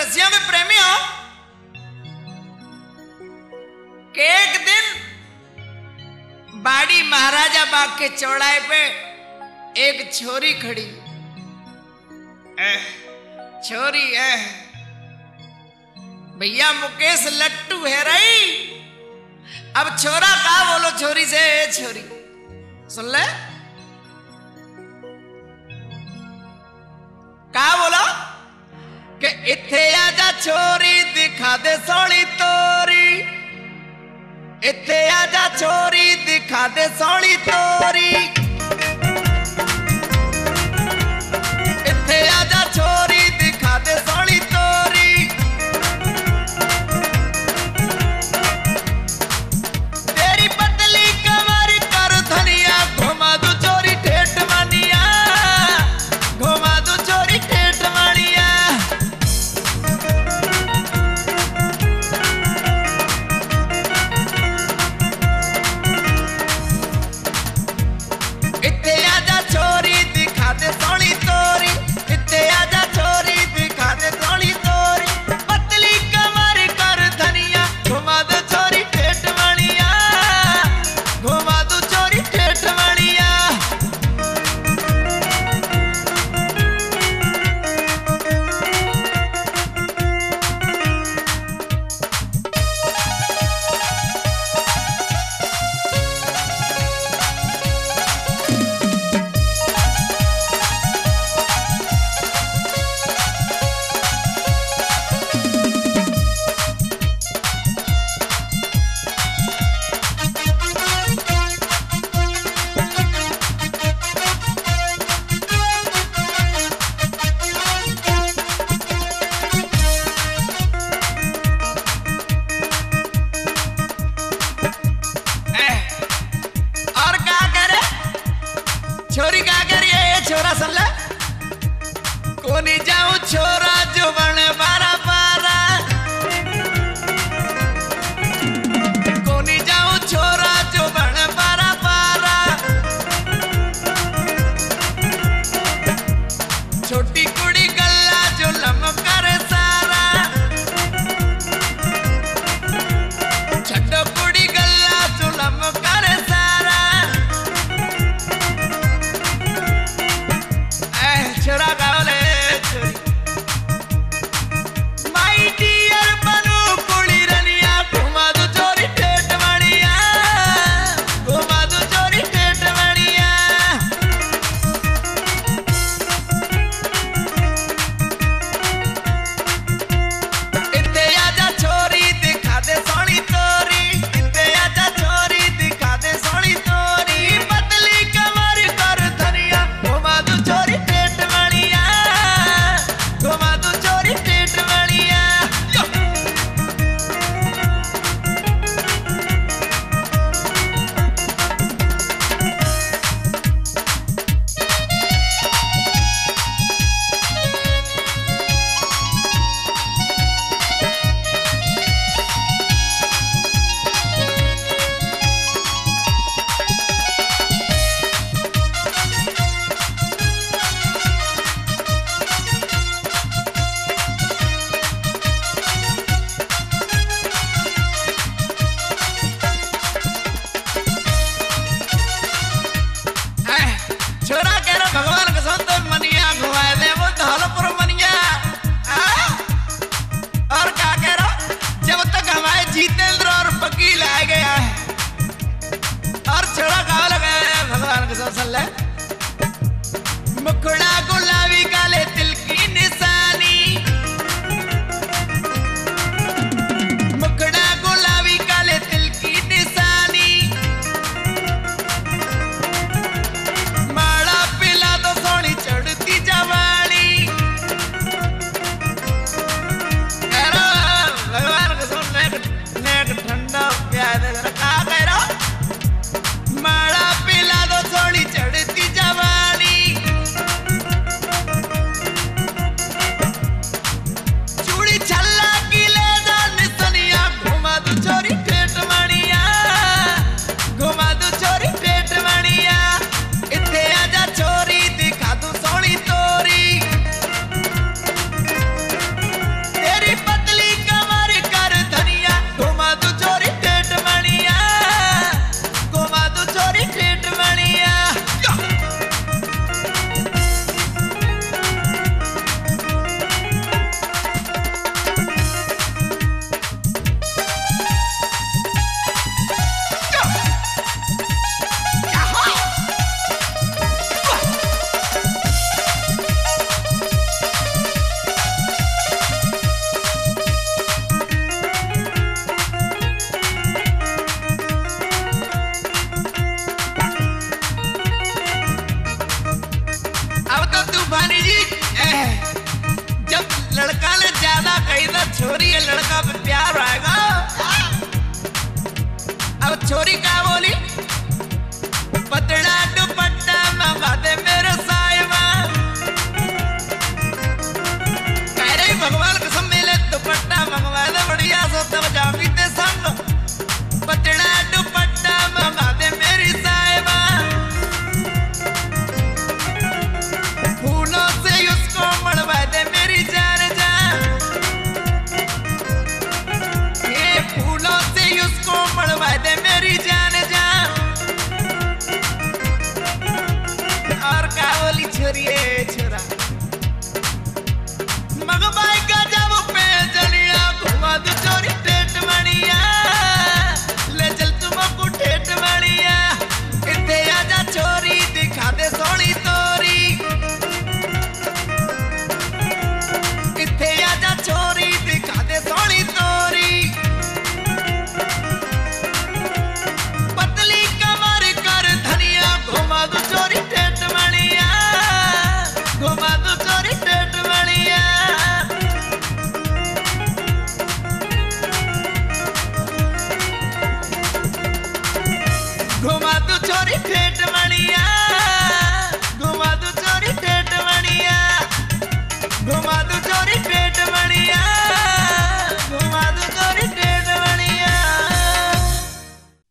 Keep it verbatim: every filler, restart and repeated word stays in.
रसिया में प्रेमी हो कि एक दिन बाड़ी महाराजा बाग के चौराहे पे एक छोरी खड़ी। एह, छोरी है भैया मुकेश लट्टू है रही। अब छोरा का बोलो छोरी से, छोरी सुन ले का बोलो कि इथे आजा छोरी दिखा दे सोनी तोरी, इथे आजा छोरी दिखा दे सोनी तोरी, इथे आजा छोरी दिखा दे सोनी तोरी। तेरी पतली कमर कर धनिया घुमा दू चोरी ठेठ मानिया, घुमा दू चोरी ठेठ मानिया। इत्ते आजा छोरी दिखा दे सोनी तोरी, इत्ते आजा छोरी दिखा दे सोनी तोरी। पतली कमर कर धनिया घुमा दो छोरी ठेठ मानिया, घुमा दो छोरी ठेठ मानिया। और क्या करे छोरी क्या करिए ये छोरा सुन ले। कोनी जाऊं छोरा जो बन बारा बारा, कोनी जाऊं छोरा जो बन बारा बारा। छोटी कुड़ी गल्ला जो लम करे सारा, छड्डो कुड़ी गल्ला जो लम करे सारा। छोरा गाओ ले छोरी लड़का पे प्यार आएगा। अब छोरी का बोली, पतला दुपट्टा मंगा दे मेरे साहिबा। कह रही भगवान कसम मिले दुपट्टा मंगवा दे बढ़िया सो तब जामी ते संग। पतला दुपट्टा मंगा दे मेरी साहिबा। फूलों से उसको मड़वा दे मेरी जान जा। ये फूलों से उसको मड़वा दे मेरी जान जा। और का बोली छोरिए छोरा, मगबाई का जब पे जलिया घुमा दू चोरी टेट मणिया। ले चल तुमको टेट मणिया, इत्थे आजा छोरी दिखा दे सोनी तोरी। इत्थे आजा छोरी दिखा दे सोनी तोरी। पतली कमर कर धनिया घुमा दू चोरी टेट मणिया। घुमा दू चोरी टेट मणिया। घुमा दू चोरी टेट मणिया।